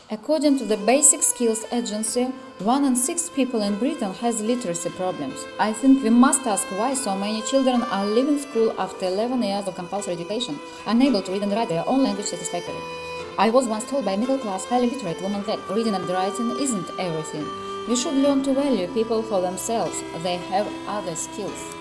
According to the Basic Skills Agency, 1 in 6 people in Britain has literacy problems. I think we must ask why so many children are leaving school after 11 years of compulsory education, unable to read and write their own language satisfactorily. I was once told by a middle-class, highly literate woman that reading and writing isn't everything. We should learn to value people for themselves. They have other skills.